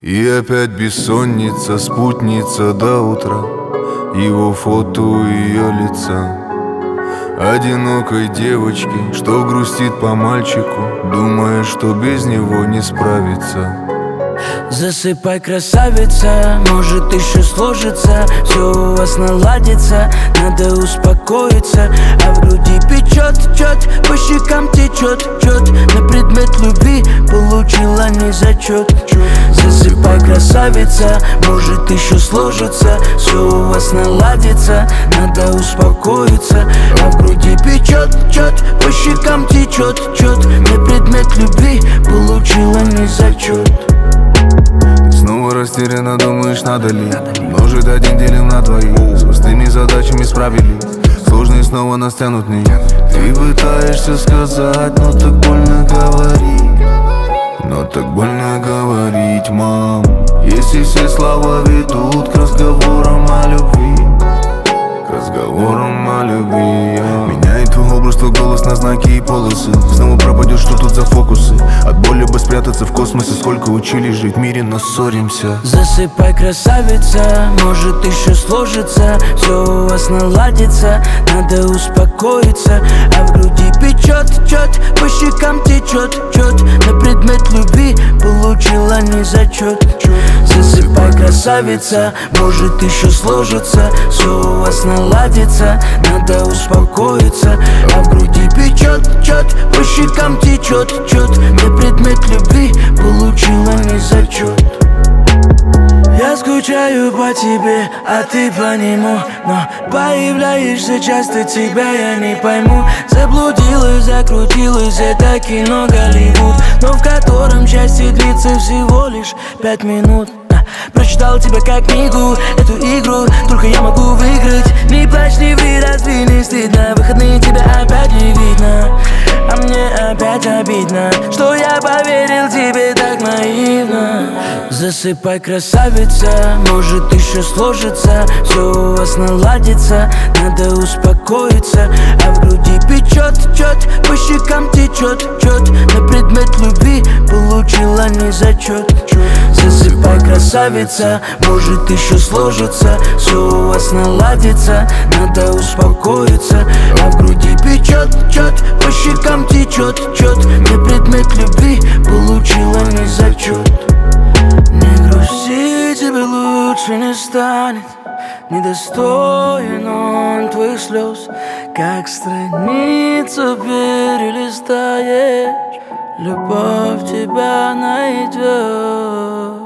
И опять бессонница, спутница до утра, его фото у ее лица. Одинокой девочки, что грустит по мальчику, думая, что без него не справится. Засыпай, красавица, может еще сложится, все у вас наладится, надо успокоиться. А в груди печет, по щекам течет, на предмет любви получила не зачет. Засыпай, красавица, может еще сложится, все у вас наладится, надо успокоиться. А в груди печет, по щекам течет, на предмет любви получила не зачет. Снова растерянно думаешь, надо ли множить один делим на двоих. С пустыми задачами справились, сложные снова нас тянут вниз. Ты пытаешься сказать, но так больно говорить. Но так больно говорить, мам. Если все слова ведут к разговорам о любви, к разговорам о любви. Меняет твой образ, твой голос на знаки и полосы. Снова пропадешь, что тут за фокусы? От боли бы спрятаться в космосе. Сколько учились жить в мире, но ссоримся. Засыпай, красавица, может еще сложится, все у вас наладится, надо успокоиться. А в груди печет, по щекам течет, на предмет любви получила не зачет. Засыпай, красавица, может еще сложится, все у вас наладится, надо успокоиться. А в груди печет, по щекам течет, на предмет любви получила не зачет. Я скучаю по тебе, а ты по нему, но появляешься часто, тебя я не пойму. Заблудилась, закрутилась, это кино Голливуд, но в котором счастье длится всего лишь 5 минут. Прочитал тебя как книгу, эту игру только я могу выиграть. Не плачь, не ври, разве не стыдно? Выходные тебя опять не видно, а мне опять обидно, что я поверил тебе так наивно. Засыпай, красавица, может еще сложится, все у вас наладится, надо успокоиться. А в груди печет, по щекам течет, на предмет любви получила не зачет. Засыпай, красавица, может еще сложится, все у вас наладится, надо успокоиться. А в груди печет, по щекам течет, на предмет любви получила не зачет. Не грусти, тебе лучше не станет, недостоин он твоих слез. Как страницу перелистаешь, любовь тебя найдет.